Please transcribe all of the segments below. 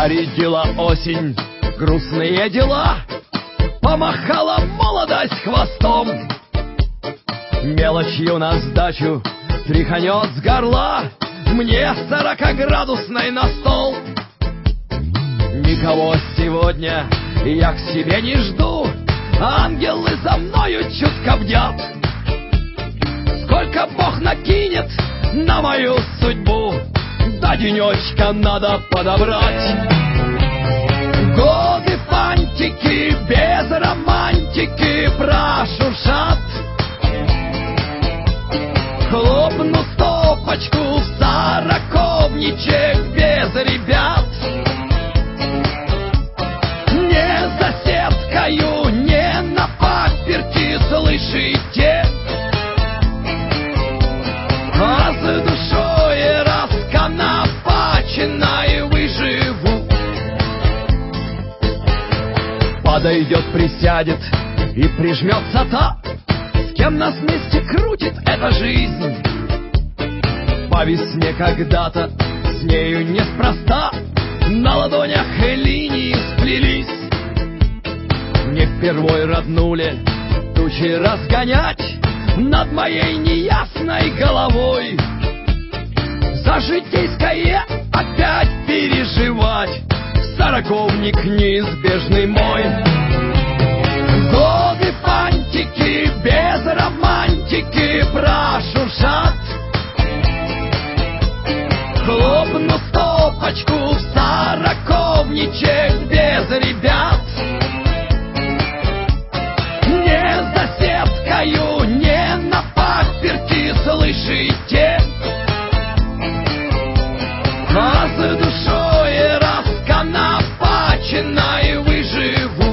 Зарядила осень грустные дела, помахала молодость хвостом. Мелочью на сдачу тряханет с горла мне 40-градусной на стол. Никого сегодня я к себе не жду, ангелы за мною чутко бдят. Сколько Бог накинет на мою судьбу, до денечка надо подобрать. Годы фантики без романтики прошуршат. Хлопну стопочку в сороковничек без ребят. Не за сеткою, не на паперти, слышите? А с душой расконопаченной выживу. Подойдет, присядет и прижмется та, с кем нас вместе крутит эта жизнь. По весне когда-то с нею неспроста на ладонях линии сплелись. Не впервой роднули тучи разгонять над моей неясной головой. За житейское опять переживать сороковник неизбежный мой. Годы фантики без романтики прошуршат. Хлопну стопочку в сороковничек без ребят. Не за сеткою, не на паперти, слышите? А с душой расконопаченной выживу.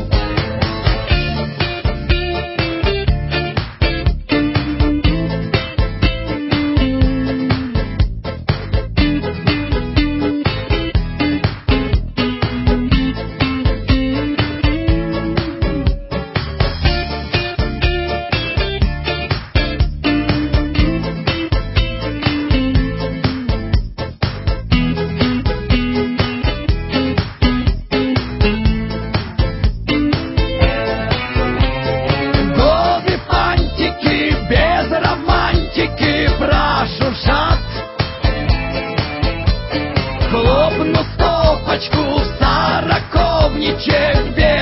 Хлопну стопочку в сороковничек без